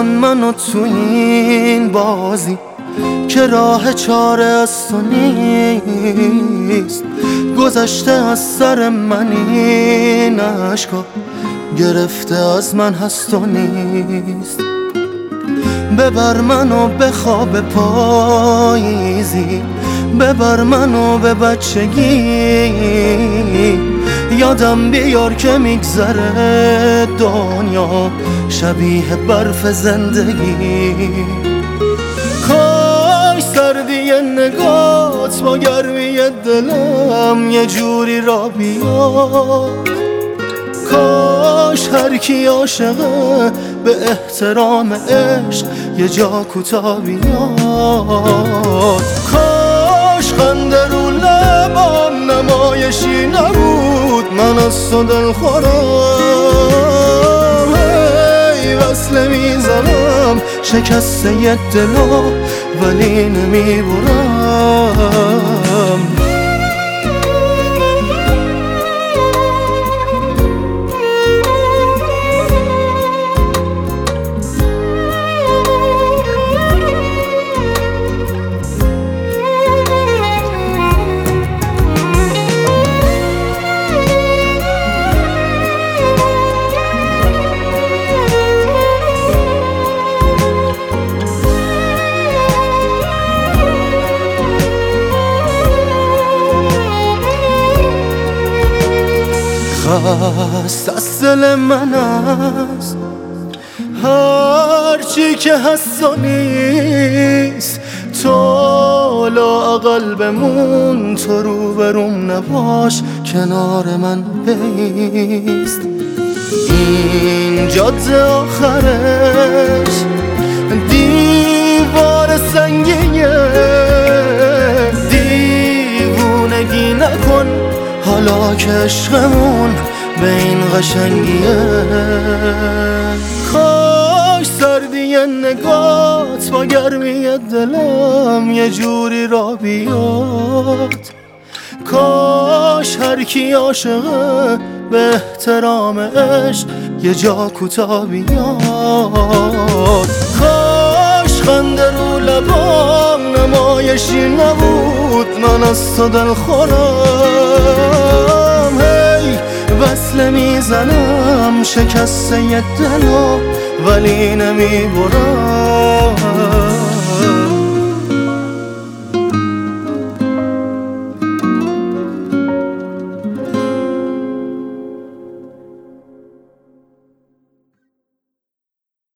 منو تو این بازی که راه چاره از تو نیست. گذشته از سر من این عشقا، گرفته از من هست و نیست. ببر منو به خواب پاییزی، ببر منو به بچگی. یادم بیار که میگذره دنیا شبیه برف زندگی. کاش سردی نگات با گرمی دلم یه جوری را بیاد. کاش هر کی عاشقه به احترام عشق یه جا کوتاه بیاد. کاش خنده رو لبام نمایشی نبود، من از تو دلخورم. ای وصله میزنم شکسته یه دلو ولی نمیبرم. خست از دل من است هرچی که هست و نیست. تو لااقل بمون، تو روبروم نباش، کنار من بیست. این جاده آخرش دیوار سنگیه، دیوونگی نکن حالا که عشقمون به این قشنگیه. کاش سردی نگات با گرمی دلم یه جوری را بیاد. کاش هر کی عاشقه به احترام عشق یه جا کوتاه بیاد. کاش خنده رو لبام نمایشی نبود، من از تو دلخورم. هی وصله میزنم شکسته یه دلو ولی نمیبرم.